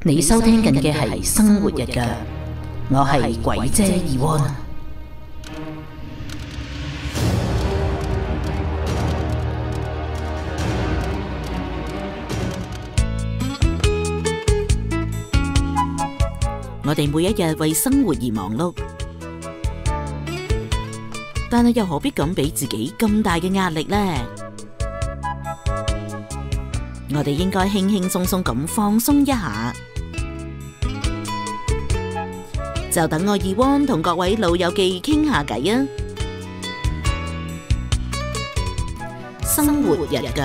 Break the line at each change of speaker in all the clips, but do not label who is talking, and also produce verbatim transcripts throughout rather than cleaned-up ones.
你收聽緊嘅係生活日記，我係鬼姐二汪。我哋每一日為生活而忙碌，但係又何必咁俾自己咁大嘅壓力呢？我哋應該輕輕鬆鬆咁放鬆一下，就等我二汪同各位老友記傾下偈啊！生活日記。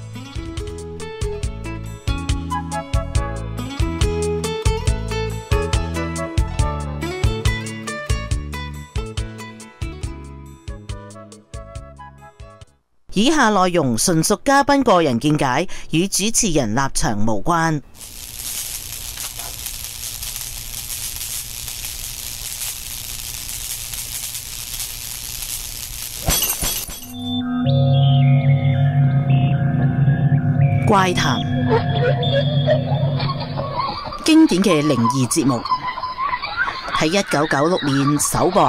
以下內容純屬嘉賓個人見解，與主持人立場無關。怪談，經典嘅靈異節目，喺一九九六年首播。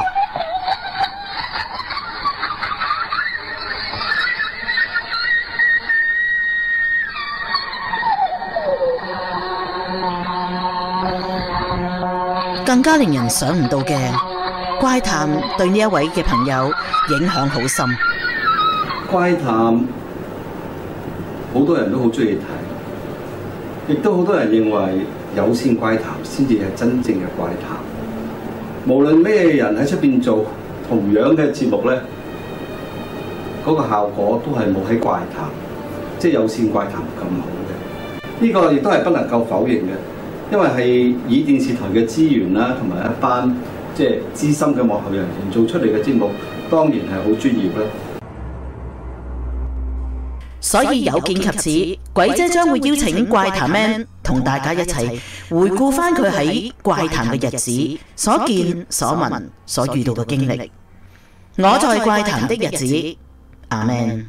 更加令人想唔到嘅，怪談對呢一位嘅朋友影響好深。
怪談好多人都好中意睇，亦都好多人認為有線怪談先至係真正嘅怪談。無論咩人喺出邊做同樣嘅節目呢，嗰個效果都係冇喺怪談，即係有線怪談咁好嘅。呢個亦都係不能夠否認嘅。因為係以電視台嘅資源啦，同埋一班即係資深嘅幕後人員做出嚟嘅節目，當然係好專業啦。
所以有見及此，鬼姐將會邀請怪談 Man 同大家一齊回顧翻佢喺怪談嘅日子所見所聞所遇到嘅經歷。我在怪談的日子，阿 Man。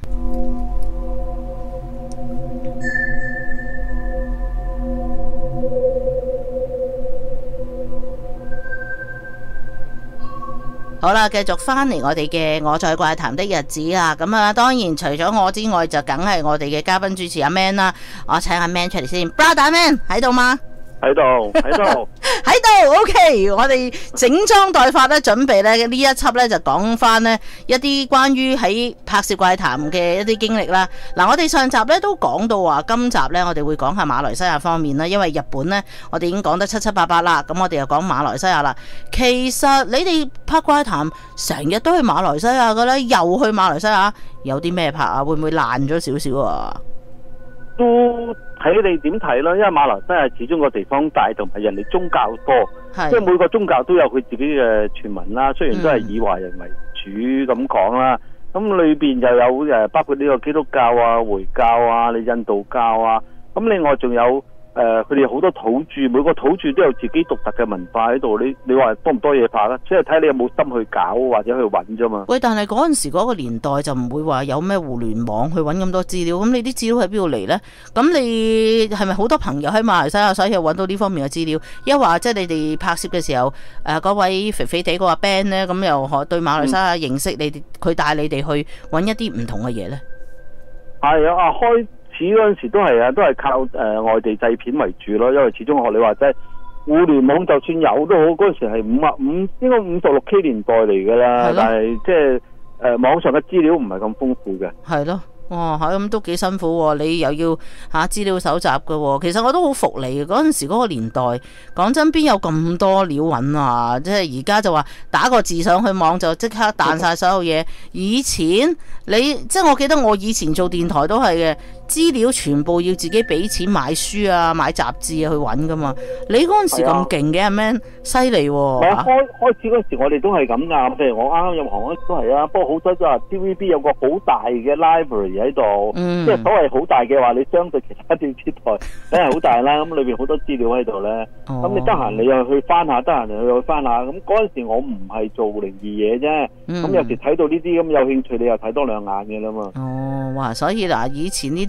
好啦，繼續翻嚟我哋嘅我在怪談的日子啊！咁啊，當然除咗我之外，就梗係我哋嘅嘉賓主持阿 Man 啦。我請阿 Man 出嚟先 ，Brother Man 喺度嗎？
喺度，喺度，
喺度。OK， 我哋整裝待發咧，準備咧呢一輯咧就講翻呢一啲關於喺拍攝怪談嘅一啲經歷啦。嗱，我哋上集咧都講到話，今集咧我哋會講下馬來西亞方面啦，因為日本咧我哋已經講得七七八八啦，咁我哋又講馬來西亞啦。其實你哋拍怪談成日都去馬來西亞噶啦，又去馬來西亞，有啲咩拍啊？會唔會爛咗少少啊？
都睇你點睇啦，因為馬來西亞始終個地方大，同埋人哋宗教多，即係每個宗教都有佢自己嘅傳聞啦。雖然都係以華人為主咁講啦，咁、嗯、裏邊就有誒，包括呢個基督教啊、回教啊、你印度教啊，咁另外仲有。誒，佢哋好多土著，每個土著都有自己獨特嘅文化喺度。你你話多唔多嘢拍啦？即係睇你有冇心去搞或者去揾啫嘛。喂，
但係嗰陣時嗰個年代就唔會話有咩互聯網去揾咁多資料。咁你啲資料喺邊度嚟呢？咁你係咪好多朋友喺馬來西亞，所以揾到呢方面嘅資料？一話即係你哋拍攝嘅時候，誒、呃、嗰位肥肥地嗰個 Ben 呢，咁又可對馬來西亞認識你哋，佢、嗯、帶你哋去揾一啲唔同嘅嘢呢？
係啊，開始嗰陣時都係啊，都係靠誒、呃、外地製片為主咯，因為始終學你話齋，互聯網就算有都好，嗰陣時係五啊五應該五十六 K 年代嚟噶啦，但係即係誒網上嘅資料唔係咁豐富嘅。係咯。哇，係咁都幾辛苦喎！你又要嚇資料搜集嘅喎，其實我都好服你嘅。嗰陣時嗰個年代，講真邊有咁多料揾啊？即係而家就話打個字上去網就即刻彈晒所有嘢。以前你即係我記得我以前做電台都係嘅，資料全部要自己俾錢買書啊、買雜誌啊去揾噶嘛。你嗰陣時咁勁嘅阿 Man，犀利喎！我開開始嗰時我哋都係咁噶，譬如我啱啱入行嗰時都係啊。不過好彩就話 T V B 有個好大嘅 library。喺度，嗯、即係所謂好大嘅話，你相對其他電視台梗係好大啦。咁裏邊好多資料喺度咧，咁、哦、你得閒你又去翻下，得閒你又去翻下。咁嗰陣時我唔係做靈異嘢啫，咁、嗯、有時睇到呢啲咁有興趣，你又睇多兩眼嘅啦嘛。哦，哇！所以嗱，以前呢啲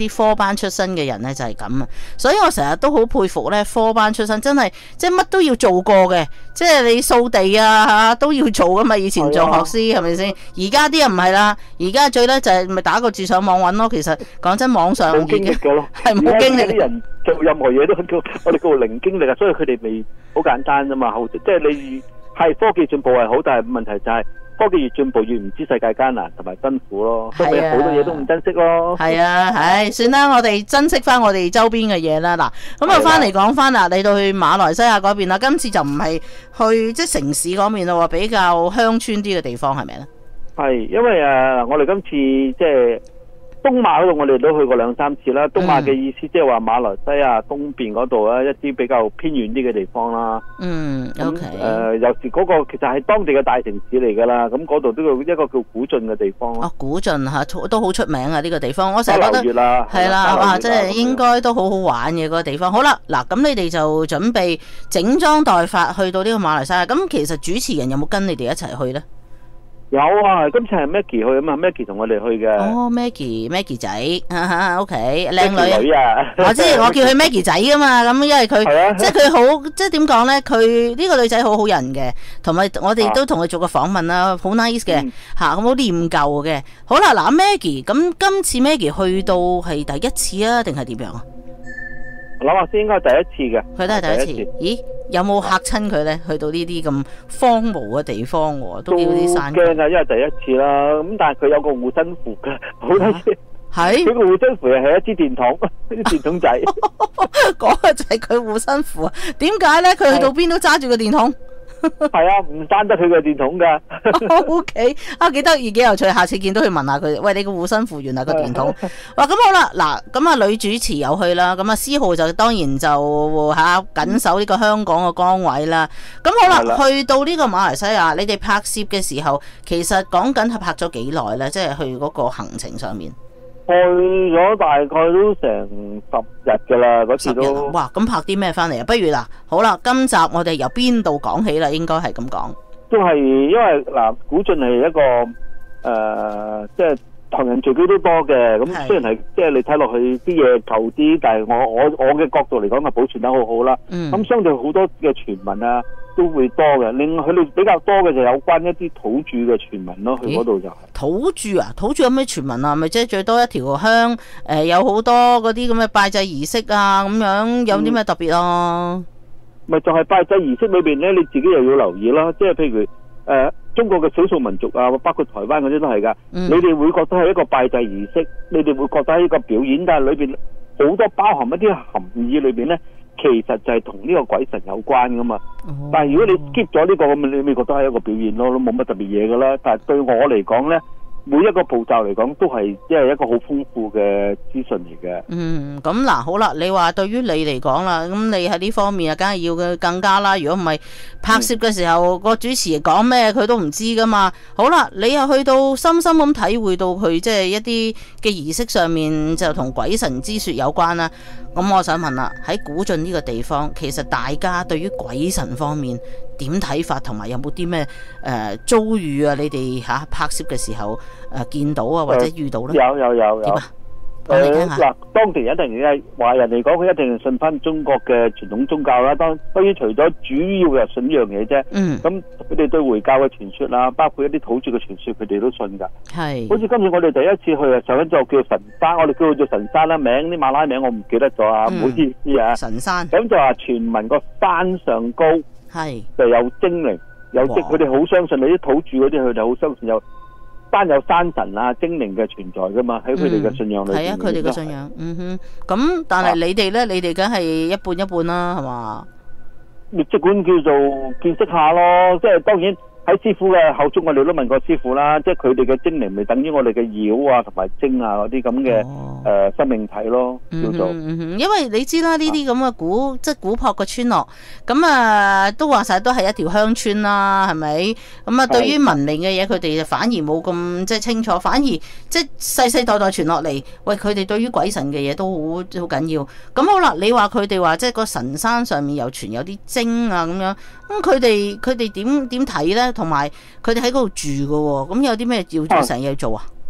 啲科班出身嘅人咧就係咁啊，所以我成日都好佩服咧科班出身，真係即係乜都要做過嘅，即係你掃地啊嚇都要做噶嘛，以前做學師係咪先？而家啲人唔係啦，而家最咧就係咪打個字上網揾咯。其實講真，網上
冇經歷嘅咯，
係冇經歷。
啲人做任何嘢都叫我哋叫零經歷啊，所以佢哋未好簡單啫嘛。即係你係科技進步係好，但係問題就係、是。科技越進步越唔知世界艱難同埋辛苦咯，所以好多嘢都唔珍惜咯。
係啊，唉，算啦，我哋珍惜翻我哋周邊嘅嘢啦。嗱，咁啊，翻嚟講翻啦，你到去馬來西亞嗰邊啦，今次就唔係去即係城市嗰邊咯，比較鄉村啲嘅地方係咪咧？係，
因為誒，我哋今次即係。東馬嗰度我哋都去過兩三次啦。東馬嘅意思即係話馬來西亞東邊嗰度咧，一啲比較偏遠啲嘅地方啦。
嗯，OK。
誒，有時嗰個其實係當地嘅大城市嚟噶啦。咁嗰度都有一個叫古晉嘅地方咯。
哦，古晉吓都好出名啊！呢、這個地方我成日覺得係啦，哇，即係應該都好好玩嘅嗰、那個地方。好啦，嗱，咁你哋就準備整裝待發去到呢個馬來西亞。咁其實主持人有冇跟你哋一齊去咧？
有啊，今次係 Maggie 去啊嘛 ，Maggie 同我哋去嘅。
哦 ，Maggie，Maggie 仔，哈哈 ，OK，靚女。
女啊！
我知，我叫佢 Maggie 仔噶嘛，咁因為佢、啊、即係佢好，即係點講咧？佢呢個女仔好好人嘅，同埋我哋都同佢做過訪問啦，好 nice 嘅，吓咁好念舊嘅。好啦，嗱 Maggie，咁今次 Maggie 去到係第一次啊，定係點樣啊？
諗下先，應該係第一次嘅。
佢都係第一次。第一次咦？有冇嚇親佢咧？去到呢啲咁荒蕪嘅地方喎，都叫啲山。
驚啊！因為第一次啦，咁但係佢有個護身符嘅，好得意。係。佢個護身符係一支電筒，一支電筒仔。
嗰個就係佢護身符啊？點解咧？佢去到邊都揸住個電筒。
係啊，唔單得佢個電筒噶。
O K， 啊，幾得意，幾有趣。下次見到佢問下佢，喂，你個護身符原來個電筒。哇，咁好啦，嗱，咁啊女主持有去啦，咁啊思浩就當然就吓緊守呢個香港嘅崗位啦。咁好啦，去到呢個馬來西亞，你哋拍攝嘅時候，其實講緊係拍咗幾耐咧？即係去嗰個行程上面。
去咗大概都成十日噶啦，嗰次都。
哇，咁拍啲咩翻嚟啊？不如嗱，好啦，今集我哋由邊度講起啦？應該係咁講。都係因為嗱，古晉係一個誒、呃，即係唐人聚居都多嘅。咁雖然係即係你睇落去啲嘢舊啲，但係我我我嘅角度嚟講，係保存得好好啦。咁、嗯、相對好多嘅傳聞啊，都會多嘅。另外佢哋比較多嘅就有關一啲土著嘅傳聞咯。去嗰度就係、是、土著啊！土著有咩傳聞啊？咪即係最多一條香誒、呃，有好多嗰啲咁嘅拜祭儀式啊，咁樣有啲咩特別啊？咪、嗯、就係、是、拜祭儀式裏邊咧，你自己又要留意啦。即係譬如誒、呃，中國嘅少數民族啊，包括台灣嗰啲都係噶、嗯。你哋會覺得係一個拜祭儀式，你哋會覺得係一個表演，但係裏邊好多包含一啲含義裏邊咧。其實就係同呢個鬼神有關噶嘛，哦、但係如果你 skip 咗呢個咁，你咪覺得係一個表現咯，都冇乜特別嘢噶啦。但係對我嚟講咧，每一個步驟嚟講都係即係一個好豐富嘅資訊嚟嘅。嗯，咁嗱，好啦，你話對於你嚟講啦，咁你喺呢方面啊，梗係要嘅更加啦。如果唔係拍攝嘅時候，個、嗯、主持講咩佢都唔知噶嘛。好啦，你又去到深深咁體會到佢即係一啲嘅儀式上面就同鬼神之說有關啦。咁我想問啦，喺古晉呢個地方，其實大家對於鬼神方面點睇法，同埋有冇啲咩誒遭遇啊？你哋吓、啊、拍攝嘅時候誒、呃、見到啊，或者遇到咧、呃？有有有有。點啊？誒嗱，當地一定係華人嚟講，佢一定係信翻中國嘅傳統宗教啦。當當然除咗主要嘅信呢樣嘢啫。嗯。咁佢哋對回教嘅傳說啊，包括一啲土著嘅傳說，佢哋都信噶。係。好似今次我哋第一次去啊，上一座叫神山，我哋叫佢做神山啦，名啲馬拉名我唔記得咗啊，唔、嗯、好意思啊。神山。咁就話傳聞個山上高係就有精靈，有即佢哋好相信，你啲土著嗰啲佢哋好相信有。單有山神啊、精靈嘅存在噶嘛，喺佢哋嘅信仰裏邊。係、嗯、啊，佢哋嘅信仰。嗯哼，咁但係你哋咧，你哋梗係一半一半啦，係嘛？即管叫做見識下咯，即係當然。喺師傅嘅口中，我哋都問過師傅啦，即係佢哋嘅精靈咪等於我哋嘅妖啊同埋精啊嗰啲咁嘅誒生命體咯，叫做。嗯嗯、因為你知啦，呢啲咁嘅古即係古樸嘅村落，咁啊都話晒都係一條鄉村啦，係咪？咁啊對於文明嘅嘢，佢哋就反而冇咁即係清楚，反而即係世世代代傳落嚟，喂佢哋對於鬼神嘅嘢都好好緊要。咁好啦，你話佢哋話即係個神山上面又傳有啲精啊咁樣，咁佢哋佢哋點點睇咧？同埋佢哋喺嗰度住嘅喎，咁有啲咩要做成嘢做啊？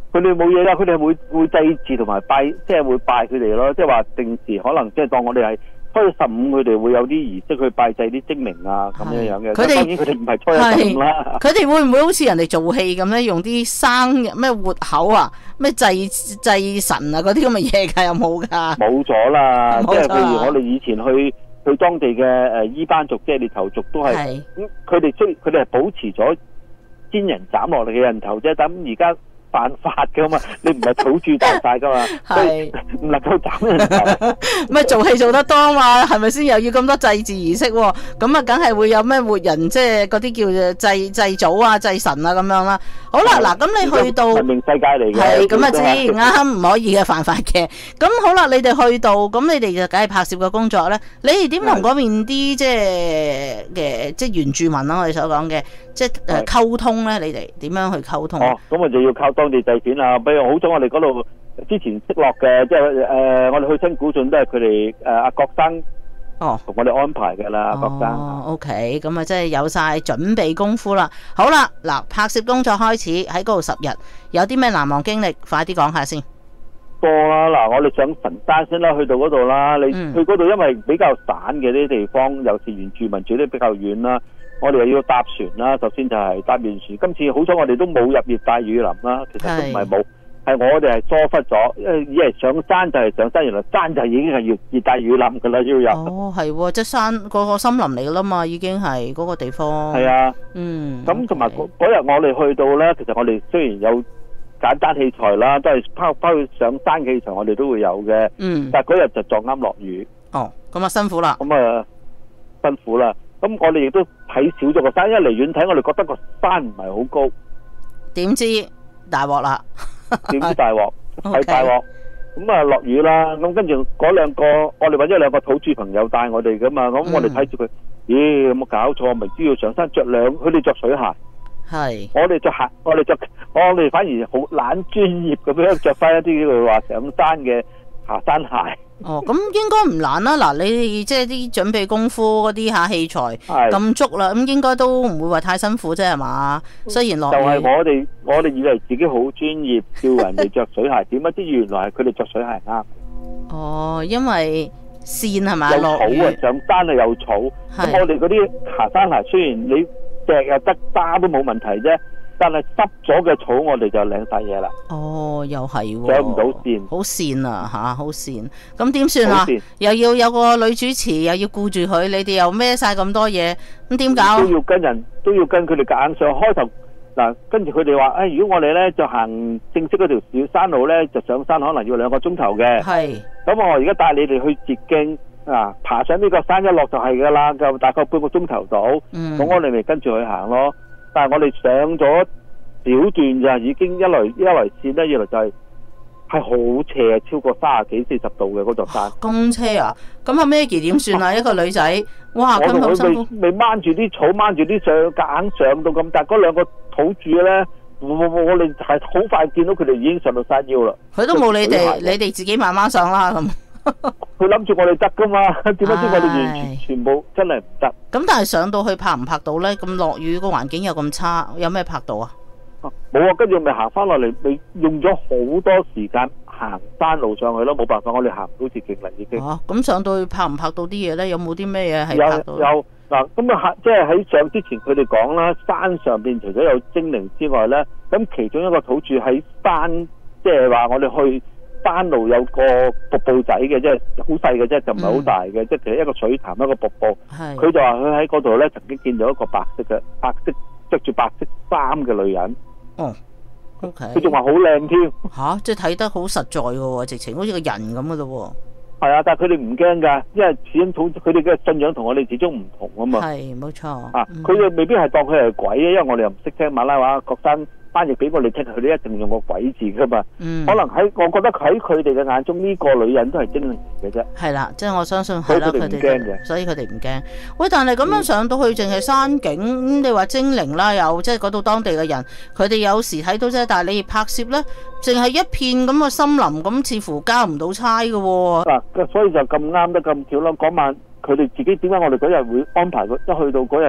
佢哋冇嘢啦，佢哋會會祭祀同埋拜，即係會拜佢哋咯，即係話定時可能即係當我哋係初一十五，佢哋會有啲儀式去拜祭啲精明啊咁樣樣嘅。
佢哋
當然佢哋唔係初一十五啦。
佢哋會唔會好似人哋做戲咁咧？用啲生咩活口啊，咩祭祭神啊嗰啲咁嘅嘢㗎？有冇㗎？
冇咗啦，即係
冇咗
譬如我哋以前去去當地嘅誒伊班族，即係獵頭族都係
係
咁，佢哋雖佢哋係保持咗先人斬落嚟嘅人頭啫，咁而家犯法噶嘛，你唔係土著大晒噶嘛，所以唔能夠斬人頭。
咪做戲做得多嘛，係咪先？又要咁多祭祀儀式喎，咁啊，梗係會有咩活人，即係嗰啲叫做祭祭祖啊、祭神啊咁樣啦。好啦，嗱，咁你去到
文明世界嚟嘅，
係咁啊，知啱唔可以嘅，犯法嘅。咁好啦，你哋去到，咁你哋就梗係拍攝嘅工作咧。你哋點同嗰邊啲即係嘅即係原住民啦，我哋所講嘅，即係誒溝通咧？你哋點樣去溝通？
哦，咁我就要靠當地製片啦。比如好彩我哋嗰度之前識落嘅，即係誒我哋去新古晉都係佢哋誒阿郭生
哦
同我哋安排嘅啦，郭生。
哦，OK，咁啊，即係有晒準備功夫啦。好啦，嗱，拍攝工作開始喺嗰度十日，有啲咩難忘經歷？快啲講下先。
多啦，嗱，我哋上神山先啦，去到嗰度啦。你
嗯
去嗰度因為比較散嘅啲地方，尤其是原住民住得比較遠啦。我哋又要搭船啦，首先就係搭完船。今次好彩我哋都冇入熱帶雨林啦，其實都唔係冇，係我哋係疏忽咗，因為以為上山就係上山，原來山就已經係熱熱帶雨林噶啦，要入。
哦，係喎，即係山嗰個森林嚟噶啦嘛，已經係嗰個地方。
係啊，
嗯。
咁同埋嗰嗰日我哋去到咧，其實我哋雖然有簡單器材啦，都係包包括上山器材，我哋都會有嘅。
嗯。
但係嗰日就撞啱落雨。
哦，咁啊辛苦啦。
咁啊辛苦啦。咁我哋亦都睇少咗個山，一離遠睇我哋覺得個山唔係好高，
點知大鑊啦？
點知大鑊係
Okay.
大鑊，咁啊落雨啦，咁跟住嗰兩個我哋揾咗兩個土著朋友帶我哋噶嘛，咁我哋睇住佢，咦有冇搞錯？明知要上山着兩，佢哋着水鞋，
係
我哋着鞋，我哋着，我哋反而好懶專業咁樣着翻一啲叫做話上山嘅下山鞋。
哦，咁應該唔難啦。嗱，你即係啲準備功夫嗰啲下器材咁足啦，咁應該都唔會話太辛苦啫，係嘛？雖然落雨，
就係我哋我哋以為自己好專業，叫人哋着水鞋，點不知原來係佢哋着水鞋啱。
哦，因為跣係咪
有草
落雨
啊，上山啊有草。咁我哋嗰啲下山鞋雖然你石又得沙都冇問題啫，但係濕咗嘅草我哋就領晒嘢啦。
哦，又係喎，
上唔到線，
好跣啊吓，好跣。咁點算啊
好跣？
又要有個女主持，又要顧住佢，你哋又孭晒咁多嘢，咁點搞？
都要跟人，都要跟佢哋夾硬上。開頭嗱，跟住佢哋話，誒，如果我哋咧就行正式嗰條小山路咧，就上山可能要兩個鐘頭嘅。
係。
咁我而家帶你哋去捷徑啊，爬上呢個山一落就係噶啦，就大概半個鐘頭到。咁、
嗯、
我哋咪跟住去行咯。但係我哋上咗小段就已經一來一來線咧，二來就係係好斜，超過三十幾四十度嘅嗰座山。
公車啊？咁阿 Maggie 點算啊？一個女仔，哇，咁好辛苦。
未掹住啲草，掹住啲上，夾硬上到咁，但係嗰兩個土著咧，我我我哋係好快見到佢哋已經上到山腰啦。
佢都冇你哋，你哋自己慢慢上啦咁。
佢諗住我哋得噶嘛？點解知我哋完全全部真係唔得？
咁但係上到去拍唔拍到咧？咁落雨個環境又咁差，有咩拍到啊？
冇啊！跟住咪行翻落嚟，你用咗好多時間行山路上去咯，冇辦法，我哋行唔到捷徑啦已經。
哦，咁上到去拍唔拍到啲嘢咧？有冇啲咩嘢係拍到？
有有嗱，咁啊，即係喺上之前佢哋講啦，山上邊除咗有精靈之外咧，咁其中一個土著喺山，即係話我哋去山路有個瀑布仔嘅，即係好細嘅啫，就唔係好大嘅，即係其實一個水潭一個瀑布。
係。
佢就話佢喺嗰度咧，曾經見到一個白色嘅白色着住白色衫嘅女人。
哦 ，OK。
佢仲話好靚添。
吓，即係睇得好實在嘅喎，直情好似個人咁嘅咯喎。
係啊，但係佢哋唔驚㗎，因為始終土佢哋嘅信仰同我哋始終唔同啊嘛。
係，冇錯。
啊，佢哋未必係當佢係鬼嘅，因為我哋又唔識聽馬拉話，國山翻譯俾我哋聽，佢哋一定用個鬼字㗎嘛。
嗯。
可能喺我覺得喺佢哋嘅眼中，呢個女人都係精靈嚟嘅啫。
係啦，即係我相信係啦，佢哋
唔驚嘅，
所以佢哋唔驚。喂，但係咁樣上到去，淨係山景，咁你話精靈啦，有即係嗰度當地嘅人，佢哋有時睇到啫，但係你拍攝咧，淨係一片咁嘅森林，咁似乎交唔到差嘅喎。
嗱，所以就咁啱得咁巧咯。嗰晚佢哋自己點解我哋嗰日會安排一去到嗰日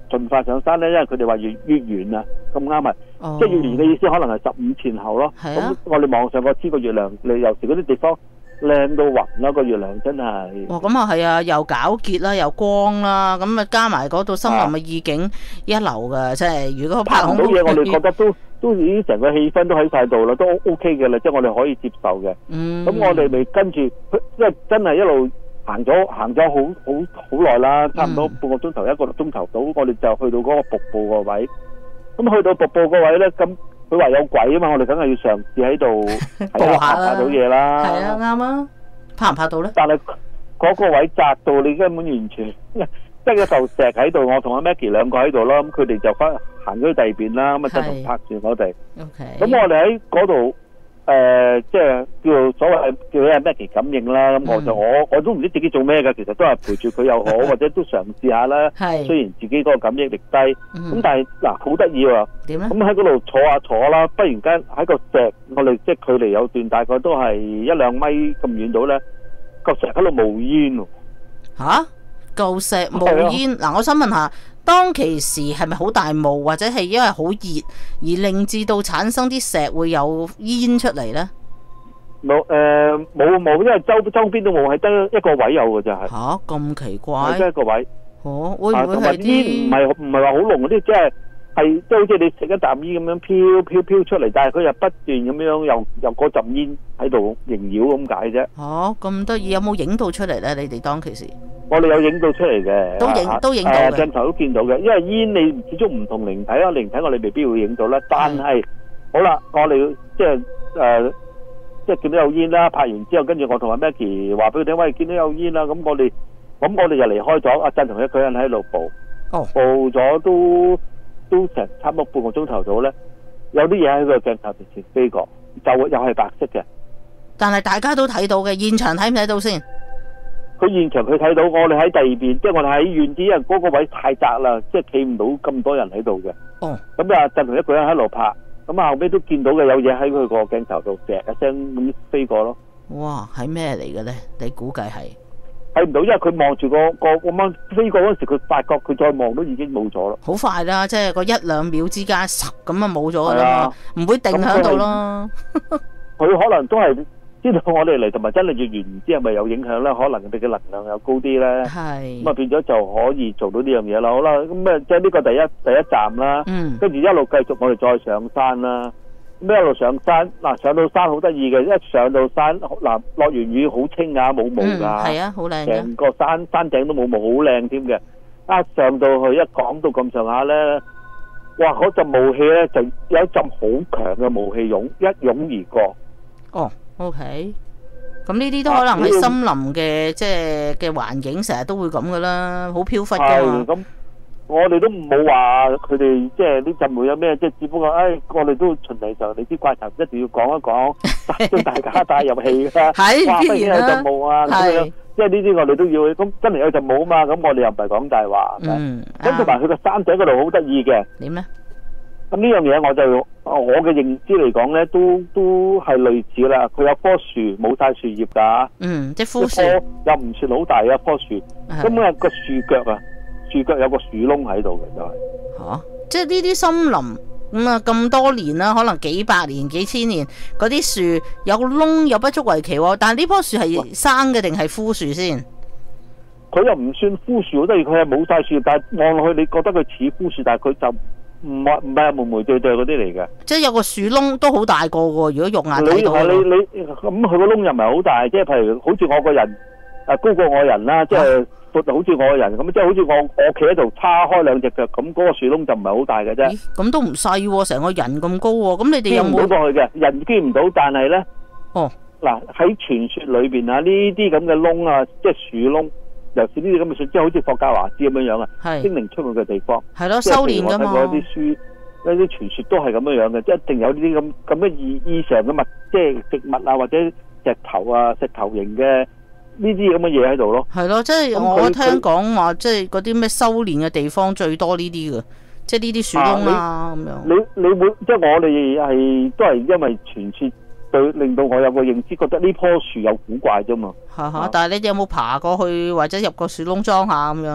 盡快上山咧，因為佢哋話月月圓啊，咁啱啊，
哦
即係月圓嘅意思可能係十五前後咯。
係啊
咁我哋網上個知個月亮，你有時嗰啲地方靚到暈啦，個月亮真係。
哇，咁啊係啊，又皎潔啦，又光啦，咁啊加埋嗰度森林嘅意境一流噶，即係如果拍
拍唔到嘢，我哋覺得都都已經成個氣氛都喺晒度啦，都 OK 嘅啦，即係我哋可以接受嘅。
嗯，
咁我哋咪跟住，即係真係一路行咗行咗好好好耐啦，差唔多半個鐘頭一個鐘頭到，我哋就去到嗰個瀑布個位。咁去到瀑布個位咧，咁佢話有鬼啊嘛，我哋梗係要嘗試喺度睇下拍到嘢啦。
係啊，啱啊，拍唔拍到咧？
但係嗰個位窄到你根本完全即係有嚿石喺度，我同阿 Maggie 兩個喺度啦，咁佢哋就翻行咗去第二邊啦，咁啊真係拍住我哋。
OK。
咁我哋喺嗰度。誒、呃，即係叫做所謂叫佢係 Maggie 感應啦，咁、嗯、我就我我都唔知自己做咩㗎，其實都係陪住佢又好，或者都嘗試下啦。係。雖然自己嗰個感應力低，咁、嗯、但係嗱好得意喎。點咧？咁喺嗰度坐下坐啦，忽然間喺個石，我哋即係距離有段大概都係一兩米咁遠到咧，個石喺度冒煙喎。嚇？舊石冒煙嗱，我想問下。當其時係咪好大霧，或者係因為好熱而令至到產生啲石會有煙出嚟咧？冇誒，冇冇，因為周周邊都冇，係得一個位有嘅就係。吓，咁奇怪。係得一個位。哦，會唔會係啲煙唔係唔係話好濃嗰啲，即係係即係好似你食一啖煙咁樣飄飄飄出嚟，但係佢又不斷咁樣又又嗰陣煙喺度縈繞咁解啫。哦，咁得意，有冇影到出嚟咧？你哋當其時？我哋有影到出嚟嘅，都影都影到嘅，鏡頭都見到嘅。因為煙你始終唔同靈體啊，靈體我哋未必會影到啦。但係好啦，我哋即係誒，即係見到有煙啦。拍完之後，跟住我同阿 Maggie 話俾佢聽，喂，見到有煙啦。咁我哋咁我哋就離開咗。阿振同一個人喺度捕，捕咗都都成差唔多半個鐘頭到咧。有啲嘢喺個鏡頭面前飛過，就又係白色嘅。但係大家都睇到嘅，現場睇唔睇到先？佢現場佢睇到，我哋喺第二邊，即係我哋喺遠啲，因為嗰個位太窄啦，即係企唔到咁多人喺度嘅。哦。咁啊，振同一個人喺度拍，咁啊後尾都見到嘅有嘢喺佢個鏡頭度，石一聲咁飛過咯。哇，係咩嚟嘅咧？你估計係？睇唔到，因為佢望住個個咁樣飛過嗰時，佢發覺佢再望都已經冇咗咯。好快啦，即係個一兩秒之間，十咁啊冇咗啦，唔會定喺度咯。佢可能都係。知道我哋嚟同埋真係月圓，唔知係咪有影響咧？可能佢哋嘅能量又高啲咧，咁啊變咗就可以做到呢樣嘢啦。好啦，咁啊即係呢個第一第一站啦，跟住、嗯、一路繼續我哋再上山啦。咁一路上山，嗱上到山好得意嘅，一上到山嗱落完雨好清啊，冇霧㗎，係啊，好靚嘅，成個山山頂都冇霧，好靚添嘅。啊上到去一講到咁上下咧，哇嗰陣霧氣咧就有一陣好強嘅霧氣湧一湧而過。哦。O K，咁呢啲都可能喺森林嘅即係嘅環境，成日都會咁噶啦，好飄忽噶嘛。係咁，我哋都冇話佢哋即係呢陣會有咩，即係只不過，誒，我哋都循例上，你啲怪談一定要講一講，將大家帶入戲噶。係，必然啦。有陣霧啊，咁樣，即係呢啲我哋都要。咁真係有陣霧啊嘛，咁我哋又唔係講大話。嗯。咁同埋佢個山頂嗰度好得意嘅。點咧？咁呢樣嘢我就我嘅認知嚟講咧，都都係類似啦。佢有棵樹冇晒樹葉噶，嗯，即係枯樹，又唔算好大嘅一棵樹。咁啊個樹腳啊，樹腳有個樹窿喺度嘅就係。吓，即係呢啲森林咁啊咁多年啦，可能幾百年、幾千年，嗰啲樹有個窿又不足為奇。但係呢棵樹係生嘅定係枯樹先？佢又唔算枯樹，即係佢係冇晒樹葉，但係望落去你覺得佢似枯樹，但係佢就。唔係唔係，霉霉對對嗰啲嚟嘅，即係有個樹窿都好大個喎。如果肉眼睇到，你你咁佢個窿又唔係好大，即係譬如好似我個人誒高過我人啦，即係闊好似我個人咁，即係好似我我企喺度叉開兩隻腳，咁嗰個樹窿就唔係好大嘅啫。咁都唔細喎，成個人咁高喎。咁你哋有冇見唔到過去嘅？人見唔到，但係咧，哦嗱喺傳說裏邊啊，呢啲咁嘅窿啊，即係樹窿。尤其是呢啲咁嘅樹，即係好似霍格華茲咁樣樣啊，精靈出去嘅地方，係咯，修煉噶嘛。我睇過啲書，一啲傳說都係咁樣樣嘅，即係一定有呢啲咁咁嘅異異常嘅物，即係植物啊，或者石頭啊、石頭形嘅呢啲咁嘅嘢喺度咯。係咯，即係我聽講話，即係嗰啲咩修煉嘅地方最多呢啲嘅，即係呢啲樹窿啊咁樣。你你會即係我哋係都係因為傳說。對，令到我有個認知，覺得呢棵樹有古怪啫嘛。吓吓，但係你哋有冇爬過去或者入個樹窿裝下咁樣？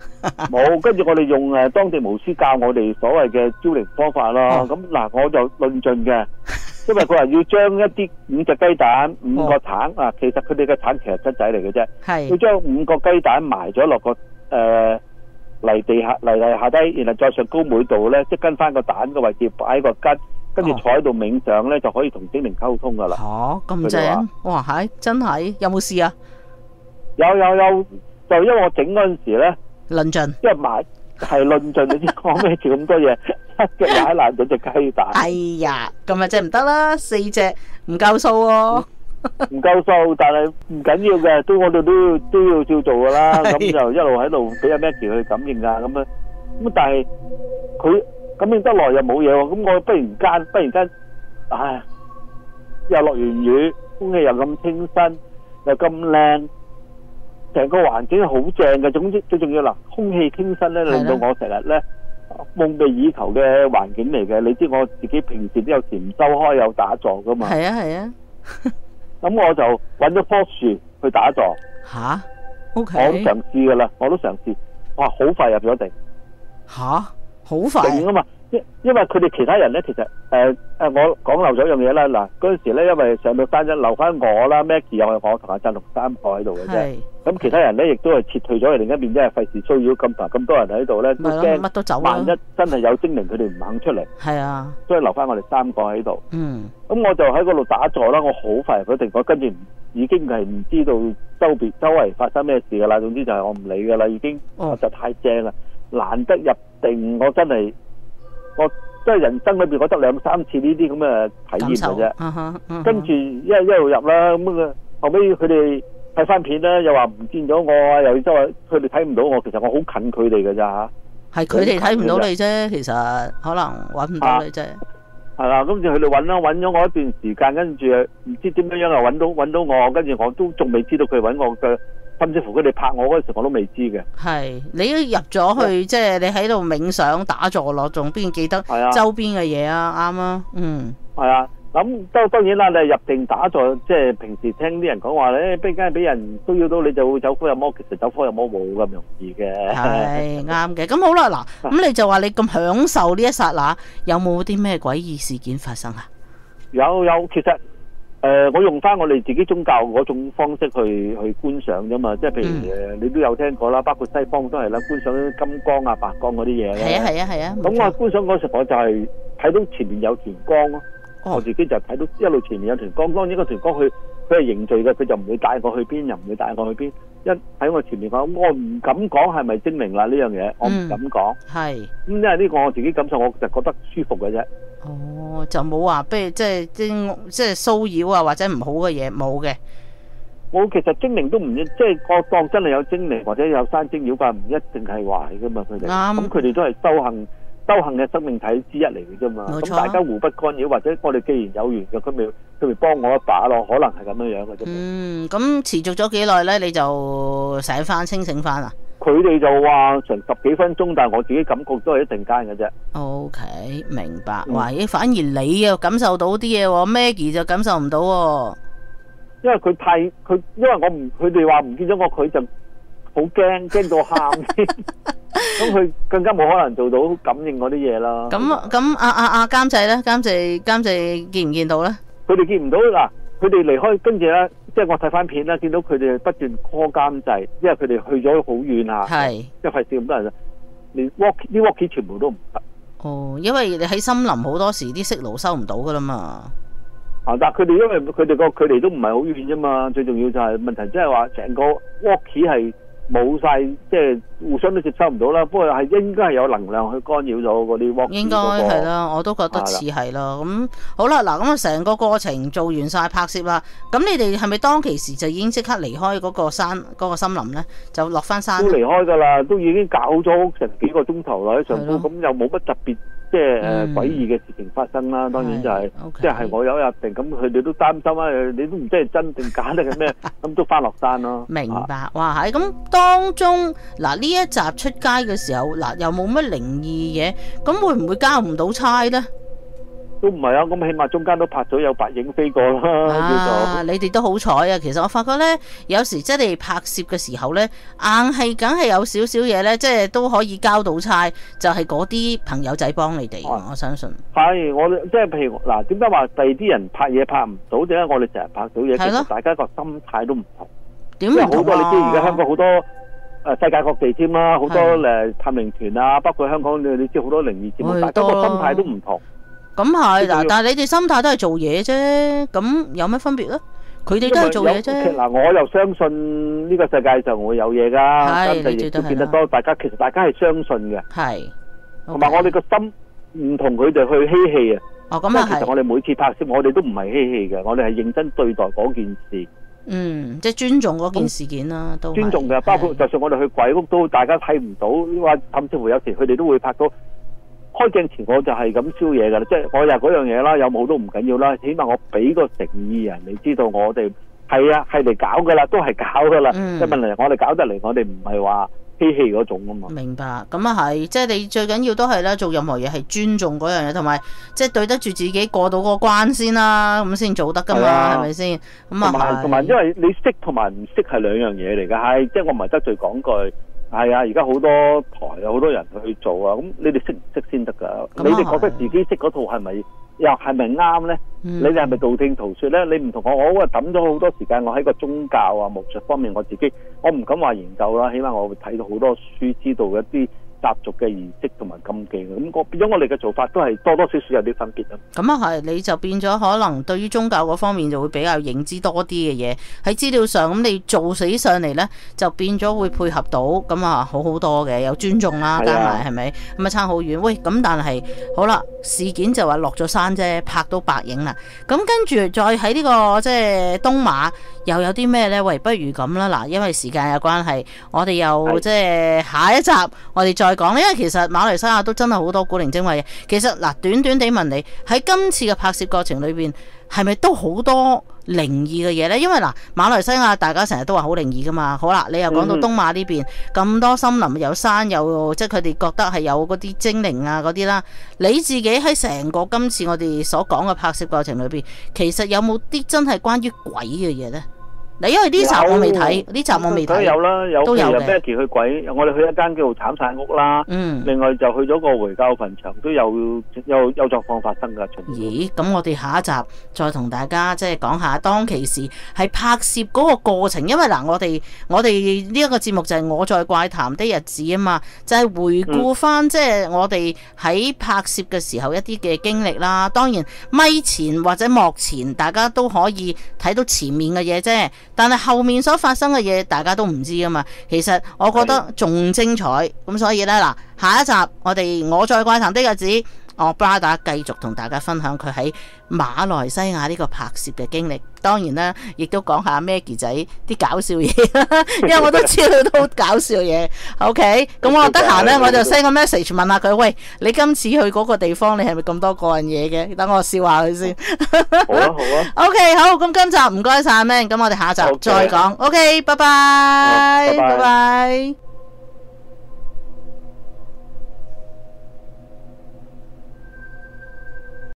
冇，跟住我哋用誒當地巫師教我哋所謂嘅招靈方法啦。
哦
咁嗱、我就論盡嘅，因為佢話要將一啲五隻雞蛋、五個橙啊，其實佢哋嘅橙其實質仔嚟嘅啫，要
係
將五個雞蛋埋咗落個誒、呃泥地下泥地下低，然後再上高每度咧，即係跟翻個蛋嘅位置擺個根，跟住
哦
坐喺度冥想咧，就可以同精靈溝通噶啦。
嚇咁
佢哋
正，哇係真係有冇試啊？
有有有，就因為我整嗰陣時咧，
論盡，
因為買係論盡，你知講咩住咁多嘢，一腳踩爛咗隻雞蛋，
哎呀，咁咪真係唔得啦，四隻唔夠數喎。
唔夠數，但係唔緊要嘅，都我哋都要都要照做噶啦。咁
係
就一路喺度俾阿 Maggie 去感應啊，咁樣咁但係佢感應得耐又冇嘢喎。咁我忽然間忽然間，唉，又落完雨，空氣又咁清新，又咁靚，成個環境好正嘅。總之最重要嗱，空氣清新咧，
係啦
令到我成日咧夢寐以求嘅環境嚟嘅。你知我自己平時都有禪修開有打坐噶嘛，
係啊係啊，
咁我就揾咗棵樹去打坐。
吓
我都
？OK，
嘗試噶啦，我都嘗試，哇，好快入咗定，
吓好快
定啊嘛，因因為佢哋其他人咧，其實誒誒、呃呃我講漏咗一樣嘢啦，嗱嗰陣時咧，因為上到山一留翻我啦，Maggie 又係我同阿振龍三個喺度嘅啫，
係
咁其他人咧亦都係撤退咗去另一邊，因為費事騷擾咁多咁多人喺度咧，都
咪咯，
驚
乜都走
萬一
啦，
真係有精靈，佢哋唔肯出嚟，
係啊，
所以留翻我哋三個喺度。
嗯
咁我就喺嗰度打坐啦，我好快入咗定，我跟住唔已經係唔知道周邊周圍發生咩事噶啦，總之就係我唔理噶啦，已經
哦
就太正啦，難得入定，我真係我真係人生裏邊我得兩三次呢啲咁嘅體
感受
驗嘅啫。
啊哈嗯哼
跟住一一路入啦，咁啊後尾佢哋睇翻片咧，又話唔見咗我啊，又即係話佢哋睇唔到我，其實我好近佢哋㗎咋
係佢哋睇唔到你啫，其實可能揾唔到你啫。
係啦，跟住佢哋揾啦，揾咗我一段時間，跟住唔知點樣樣啊揾到揾到我，跟住我都仲未知道佢揾我嘅，甚至乎佢哋拍我嗰時我都未知嘅。
係你都入咗去，即係你喺度冥想打坐咯，仲邊記得
係啊
周邊嘅嘢啊？啱啊，嗯，
係啊，咁當當然啦，你係入定打坐，即係平時聽啲人講話咧，俾梗係俾人騷擾到你就會走火入魔，其實走火入魔冇咁容易嘅。
係啱嘅。咁好啦，嗱，咁你就話你咁享受呢一剎那，有冇啲咩詭異事件發生啊？
有有，其實誒、呃，我用翻我哋自己宗教嗰種方式去去觀賞啫嘛，即係譬如誒，你都有聽過啦，包括西方都係啦，觀賞啲金光啊、白光嗰啲嘢咧。
係啊係啊係啊，
咁
冇錯
我觀賞嗰時，我就係睇到前面有團光咯。
哦
我自己就睇到一路前面有團光，當然個團光佢佢係凝聚嘅，佢就唔會帶我去邊，又唔會帶我去邊。一喺我前面講，我唔敢講係咪精靈啦呢樣嘢，我唔敢講。
係。
咁因為呢個我自己感受，我就覺得舒服嘅啫。
哦，就冇話，不如即係即係即係騷擾啊，或者唔好嘅嘢冇嘅。
我其實精靈都唔一，即係我當真係有精靈或者有山精妖怪，唔一定係壞噶嘛，佢哋。
啱
咁佢哋都係修行修行嘅生命體之一嚟嘅啫嘛。
冇錯
咁大家互不干擾，或者我哋既然有緣嘅，佢咪佢咪幫我一把咯，可能係咁樣樣嘅啫。
嗯，咁持續咗幾耐咧？你就醒翻清醒翻啊
佢哋就話成十幾分鐘，但係我自己感覺都係一陣間嘅啫。
？O、K， 明白。
嗯
哇，咦，反而你又感受到啲嘢喎，Maggie 就感受唔到喎。
因為佢太佢，因為我唔佢哋話唔見咗我，佢就好驚，驚到喊添。咁佢更加冇可能做到感應嗰啲嘢啦。
咁咁阿阿阿監製咧，監製監製見唔見到咧？
佢哋見唔到嗱，佢哋離開，跟住咧，即係我睇翻片啦，見到佢哋不斷 call 監製，因為佢哋去咗好遠啊，
係。
即係費事咁多人，連 walk 啲 walkie 全部都唔得。
哦，因為你喺森林好多時啲息路收唔到噶啦嘛。
啊！但係佢哋因為佢哋個距離都唔係好遠啫嘛，最重要就係問題，即係話成個 walkie 係冇晒，即係互相都接收唔到啦。不過係應該係有能量去干擾咗嗰啲 walkie
應該
嗰個
係啦，我都覺得似係啦。咁好啦，嗱，咁啊成個過程做完晒拍攝啦。咁你哋係咪當其時就已經即刻離開嗰個山嗰、個森林咧？就落翻山
都。離開㗎啦，都已經搞咗成幾個鐘頭啦喺上高，
係咯
咁又冇乜特別即係誒
嗯
詭異嘅事情發生啦。當然就係、
係，OK
即係我有入定，咁佢哋都擔心啊，你都唔知係真定假定係咩，咁都翻落山咯。
明
啊
白，哇！係咁當中嗱呢一集出街嘅時候，嗱又冇乜靈異嘢，咁會唔會交唔到差咧？
都唔係啊，咁起碼中間都拍咗有白影飛過啦，
啊，
叫做。
你哋都好彩啊！其實我發覺咧，有時即係你拍攝嘅時候咧，硬係梗係有少少嘢咧，即係都可以交到差，就係嗰啲朋友仔幫你哋，
啊、
我相信。
係，我即係譬如嗱，點解話第二啲人拍嘢拍唔到？點解我哋成日拍到嘢？
係咯，
其實大家個心態都唔同。
點唔同啊？
好多你知而家香港好多誒世界各地添啦，好多誒探靈團啊，包括香港你你知好多靈異節目，大家個心態都唔同。
咁係嗱，但係你哋心態都係做嘢啫，咁有咩分別咧？佢哋都係做嘢啫。
嗱，我又相信呢個世界上會有嘢㗎，真係亦都見得多。大家其實大家係相信嘅，
係
同埋我哋個心唔同佢哋去嬉戲啊。
哦，咁啊係。
其實我哋每次拍攝，我哋都唔係嬉戲嘅，我哋係認真對待嗰件事。
嗯，即係尊重嗰件事件啦，都
尊重嘅。包括就算我哋去鬼屋都大家睇唔到，話甚至乎有時佢哋都會拍到。開鏡前我就係咁燒嘢㗎啦，即係我又嗰樣嘢啦，有冇都唔緊要啦，起碼我俾個誠意人，你知道我哋係啊係嚟搞㗎啦，都係搞㗎啦。
嗯、
即係問題我哋搞得嚟，我哋唔係話嬉戲嗰種啊嘛。
明白，咁啊係，即係你最緊要都係啦，做任何嘢係尊重嗰樣嘢，同埋即係對得住自己過到個關先啦，咁先做得㗎嘛，係咪先？咁啊係。同埋
因為你識同埋唔識係兩樣嘢嚟㗎，係即係我唔係得罪講句。係啊，而家好多台有好多人去做啊，咁你哋識唔識先得㗎？你哋覺得自己識嗰套係咪又係咪啱咧？
嗯、
你哋係咪道聽途說咧？你唔同我，我啊抌咗好多時間，我喺個宗教啊、巫術方面，我自己我唔敢話研究啦，起碼我會睇到好多書，知道一啲習俗嘅儀式同埋禁忌嘅，咁我變咗我哋嘅做法都係多多少少有啲分別啦。
咁啊係，你就變咗可能對於宗教嗰方面就會比較認知多啲嘅嘢喺資料上，咁你做死上嚟呢，就變咗會配合到，咁啊好好多嘅，有尊重啦，加埋係咪？咁啊差好遠。喂，咁但係好啦，事件就話落咗山啫，拍到白影啦。咁跟住再喺呢、這個即係東馬又有啲咩呢？喂，不如咁啦，嗱，因為時間有關係，我哋又即係下一集我哋再講，因為其實馬來西亞都真係好多古靈精怪嘅。其實嗱，短短地問你喺今次嘅拍攝過程裏邊，係咪都好多靈異嘅嘢呢？因為嗱，馬來西亞大家成日都話好靈異噶嘛。好啦，你又講到東馬呢邊咁多森林，有山，有即係佢哋覺得係有嗰啲精靈啊嗰啲啦。你自己喺成個今次我哋所講嘅拍攝過程裏邊，其實有冇啲真係關於鬼嘅嘢呢？嗱，因為呢集我未睇，呢集我未睇。
有啦，有
都有嘅。
Becky 去鬼，我哋去一間叫做慘晒屋啦。嗯。另外就去咗個回教墳場，都有有有狀況發生噶。
咦？咁我哋下一集再同大家即係講下當其時係拍攝嗰個過程，因為嗱，我哋我哋呢一個節目就係我在怪談的日子啊嘛，就係、是、回顧翻即係我哋喺拍攝嘅時候一啲嘅經歷啦。當然咪前或者幕前，大家都可以睇到前面嘅嘢啫。但係後面所發生嘅嘢，大家都唔知噶嘛。其實我覺得仲精彩，咁所以呢，嗱，下一集我哋我在怪談的日子，我 Brother 繼續同大家分享佢喺馬來西亞呢個拍攝嘅經歷。當然啦，亦都講下 Maggie 仔啲搞笑嘢啦，因為我都知道都好搞笑嘢。OK，咁我得閒呢，我就 send 個 message 問下佢，喂，你今次去嗰個地方，你係咪咁多個人嘢嘅？等我笑下佢先。
好啊，好啊。
OK，好，咁今集唔該晒 Man，咁我哋下集再講。OK，拜拜，拜拜。